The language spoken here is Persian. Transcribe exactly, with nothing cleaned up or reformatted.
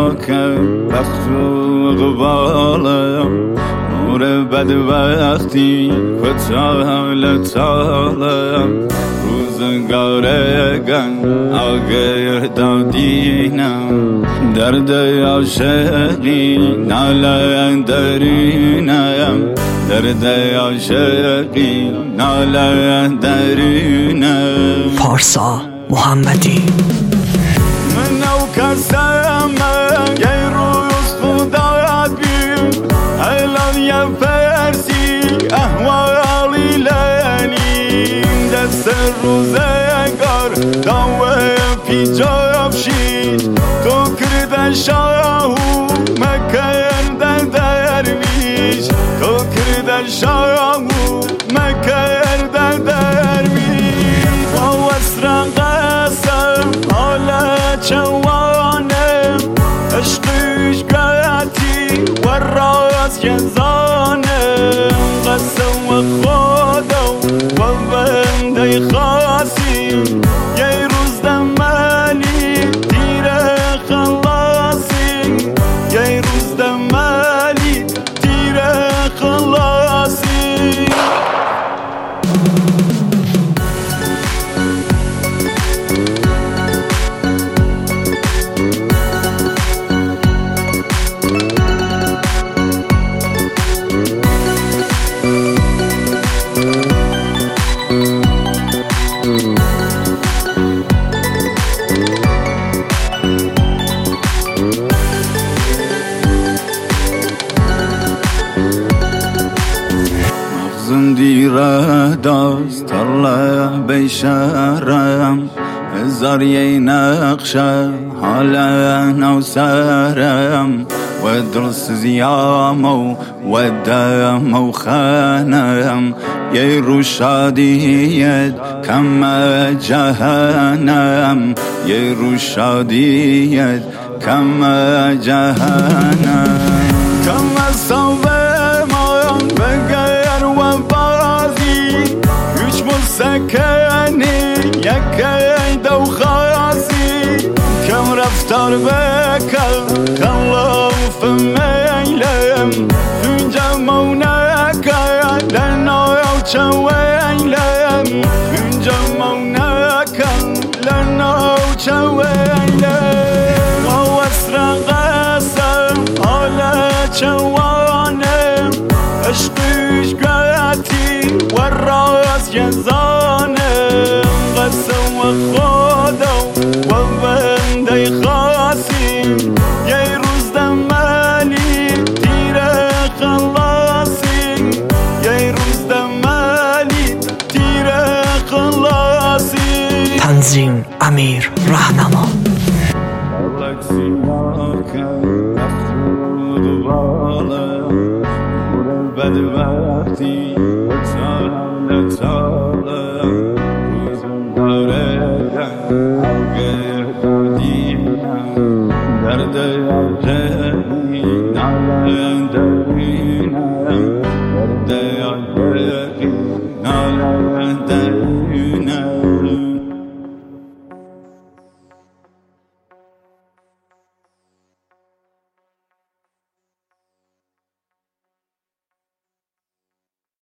خاکم بخت و اقبالم نور بدبختی کتال تالم روزگارگم آگر دادینم درد عاشقی ناله درینم درد عاشقی ناله درینم پارسا محمدی من او کسم یه روز خدایت بیم الان یه فرسی احوالی لنیم دست روزگار داوه پیجاب شید تو کردن شاهو مکردن درویش تو کردن شاهو مکردن درویش با اسران قسم حالا چوانم عشقش گاتی و راز گنزانم قسم و خدا و بنده خاصیم یه روز دمالی تیره خلاصیم یه روز دمالی تیره خلاصیم زندیره داست ترله بیشرم هزار یه نقشه حالا نو سرم و دلسزیام و دم و خانم یه رو شادیت کم جهنم یه رو شادیت کم جهنم کم صوبه ما بگر و بازی هیچ مسکنی یکی دو خاصی کم رفتار بکل خلاف میلم اینجا مونکه لنو چویلم اینجا مونکه لنو چویلم و اسرا قسم حالا چوانم عشقش گاتی و راز گنزانم قسم و خدا و بنده خاصیم یه روز دمالی تیره خلاصیم یه روز دمالی تیره خلاصیم تنظیم امیر رهنما بدبختی تاله تاله روزم دارگم آگر دادینم درد عاشقی ناله درینم